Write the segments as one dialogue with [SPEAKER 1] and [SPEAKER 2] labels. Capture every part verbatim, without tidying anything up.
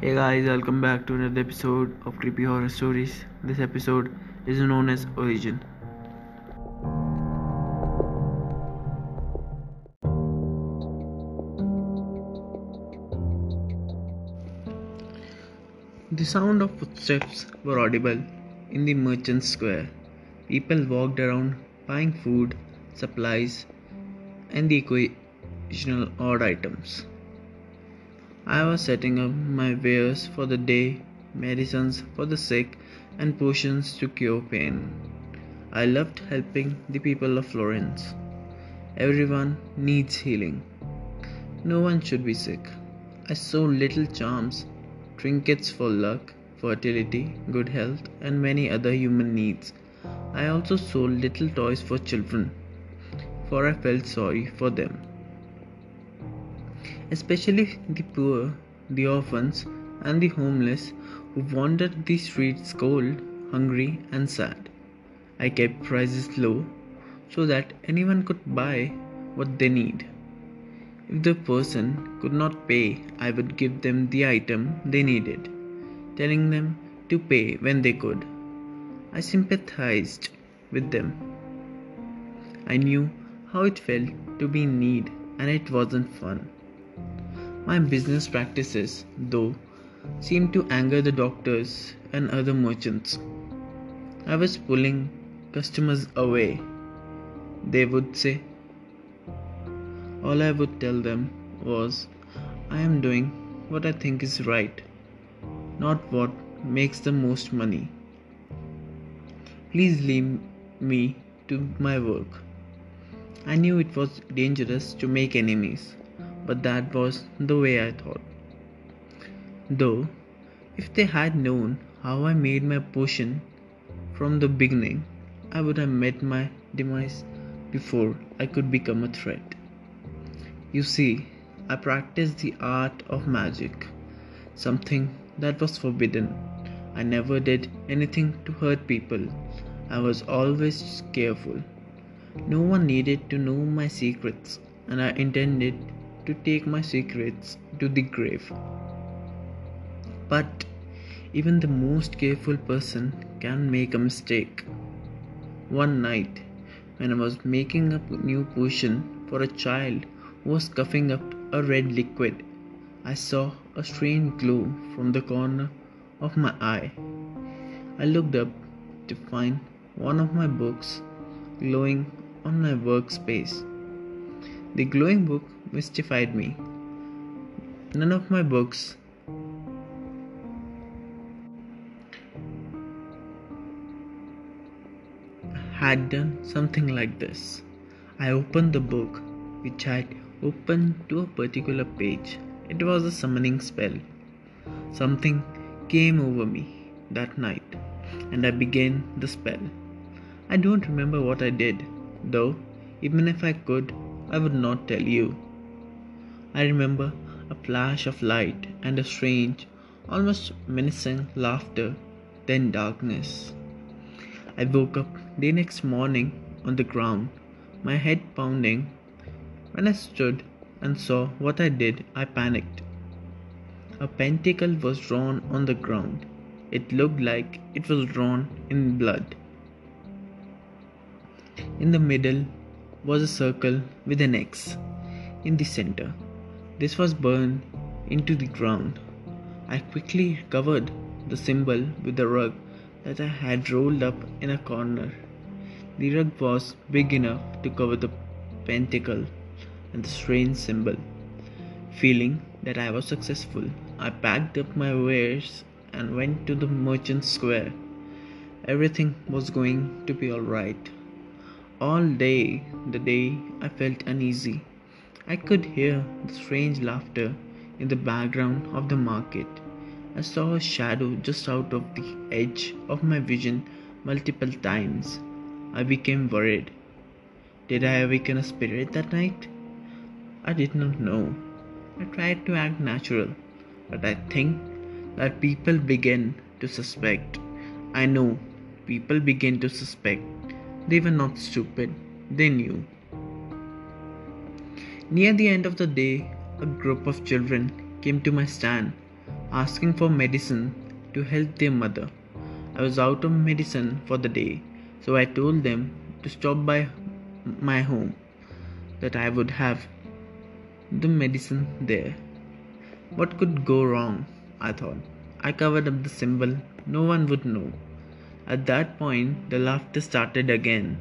[SPEAKER 1] Hey guys, welcome back to another episode of Creepy Horror Stories. This episode is known as Origin. The sound of footsteps were audible in the merchant square. People walked around buying food, supplies, and the occasional odd items. I was setting up my wares for the day, medicines for the sick, and potions to cure pain. I loved helping the people of Florence. Everyone needs healing. No one should be sick. I sold little charms, trinkets for luck, fertility, good health, and many other human needs. I also sold little toys for children, for I felt sorry for them. Especially the poor, the orphans, and the homeless who wandered the streets cold, hungry, and sad. I kept prices low so that anyone could buy what they need. If the person could not pay, I would give them the item they needed, telling them to pay when they could. I sympathized with them. I knew how it felt to be in need, and it wasn't fun. My business practices, though, seemed to anger the doctors and other merchants. I was pulling customers away. They would say, all I would tell them was, I am doing what I think is right, not what makes the most money. Please leave me to my work. I knew it was dangerous to make enemies, but that was the way I thought. Though, if they had known how I made my potion from the beginning, I would have met my demise before I could become a threat. You see, I practiced the art of magic, something that was forbidden. I never did anything to hurt people. I was always careful. No one needed to know my secrets, and I intended to take my secrets to the grave. But even the most careful person can make a mistake. One night, when I was making a new potion for a child who was coughing up a red liquid, I saw a strange glow from the corner of my eye. I looked up to find one of my books glowing on my workspace. The glowing book mystified me. None of my books had done something like this. I opened the book, which had opened to a particular page. It was a summoning spell. Something came over me that night, and I began the spell. I don't remember what I did, though, even if I could, I would not tell you. I remember a flash of light and a strange, almost menacing laughter, then darkness. I woke up the next morning on the ground, my head pounding. When I stood and saw what I did, I panicked. A pentacle was drawn on the ground. It looked like it was drawn in blood. In the middle was a circle with an X in the center. This was burned into the ground. I quickly covered the symbol with a rug that I had rolled up in a corner. The rug was big enough to cover the pentacle and the strange symbol. Feeling that I was successful, I packed up my wares and went to the merchant square. Everything was going to be alright. All day, the day, I felt uneasy. I could hear the strange laughter in the background of the market. I saw a shadow just out of the edge of my vision multiple times. I became worried. Did I awaken a spirit that night? I did not know. I tried to act natural, but I think that people began to suspect. I know people began to suspect. They were not stupid, they knew. Near the end of the day, a group of children came to my stand asking for medicine to help their mother. I was out of medicine for the day, so I told them to stop by my home, that I would have the medicine there. What could go wrong? I thought. I covered up the symbol, no one would know. At that point, the laughter started again.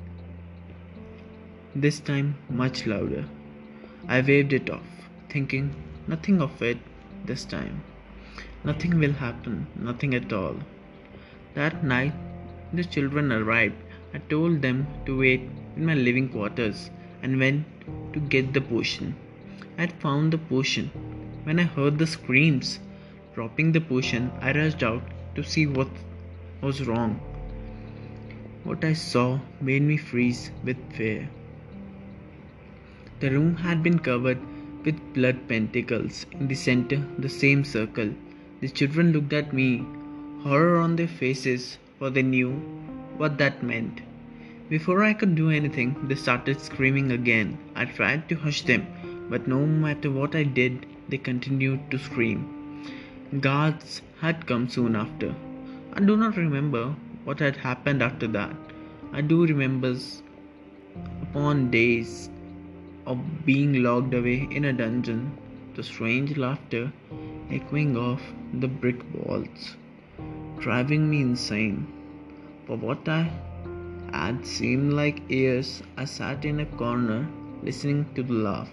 [SPEAKER 1] This time, much louder. I waved it off, thinking nothing of it this time. Nothing will happen, nothing at all. That night, the children arrived. I told them to wait in my living quarters and went to get the potion. I had found the potion. When I heard the screams, dropping the potion, I rushed out to see what was wrong. What I saw made me freeze with fear. The room had been covered with blood pentacles. In the center, the same circle. The children looked at me, horror on their faces, for they knew what that meant. Before I could do anything, they started screaming again. I tried to hush them, but no matter what I did, they continued to scream. Guards had come soon after. I do not remember what had happened after that. I do remember upon days of being locked away in a dungeon, the strange laughter echoing off the brick walls, driving me insane. For what I had seemed like years, I sat in a corner listening to the laugh,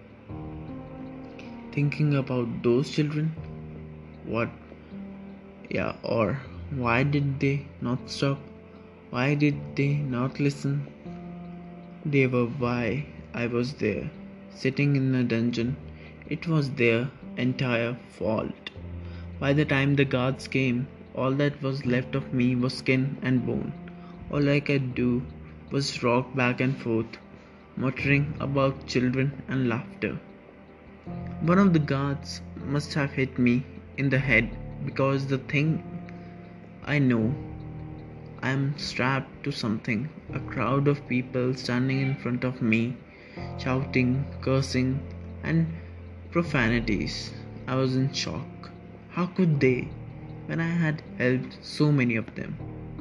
[SPEAKER 1] thinking about those children. What, yeah, or why did they not stop? Why did they not listen? They were why I was there, sitting in a dungeon. It was their entire fault. By the time the guards came, all that was left of me was skin and bone. All I could do was rock back and forth, muttering about children and laughter. One of the guards must have hit me in the head, because the thing I know, I am strapped to something. A crowd of people standing in front of me, shouting, cursing, and profanities. I was in shock. How could they, when I had helped so many of them?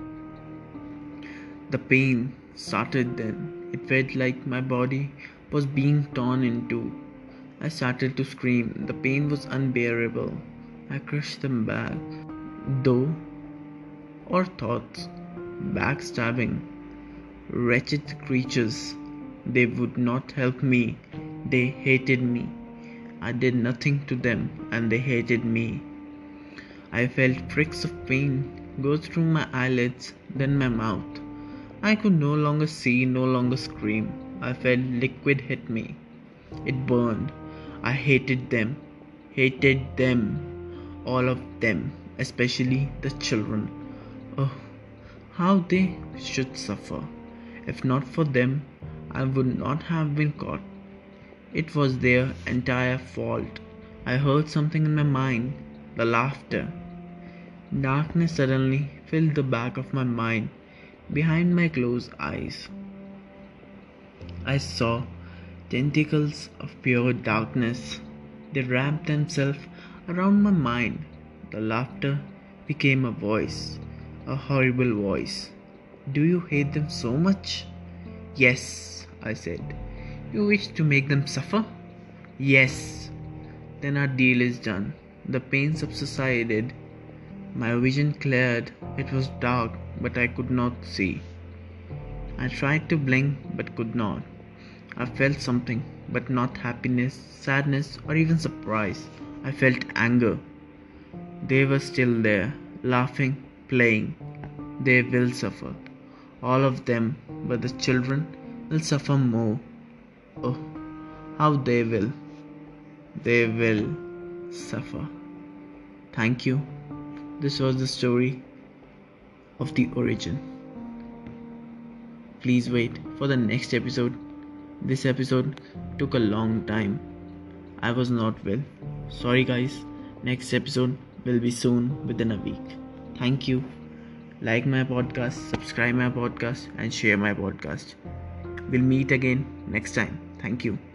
[SPEAKER 1] The pain started then. It felt like my body was being torn in two. I started to scream. The pain was unbearable. I crushed them back, though, or thoughts, backstabbing, wretched creatures. They would not help me. They hated me. I did nothing to them, and they hated me. I felt pricks of pain go through my eyelids, then my mouth. I could no longer see, no longer scream. I felt liquid hit me. It burned. I hated them. Hated them. All of them, especially the children. Oh, how they should suffer. If not for them, I would not have been caught. It was their entire fault. I heard something in my mind, the laughter. Darkness suddenly filled the back of my mind, behind my closed eyes. I saw tentacles of pure darkness. They wrapped themselves around my mind. The laughter became a voice, a horrible voice. Do you hate them so much? Yes, I said. You wish to make them suffer? Yes. Then our deal is done. The pain subsided. My vision cleared. It was dark, but I could not see. I tried to blink, but could not. I felt something, but not happiness, sadness, or even surprise. I felt anger. They were still there, laughing, playing. They will suffer. All of them, but the children will suffer more. Oh, how they will. They will suffer. Thank you. This was the story of the origin. Please wait for the next episode. This episode took a long time. I was not well. Sorry guys. Next episode will be soon within a week. Thank you. Like my podcast, subscribe my podcast, and share my podcast. We'll meet again next time. Thank you.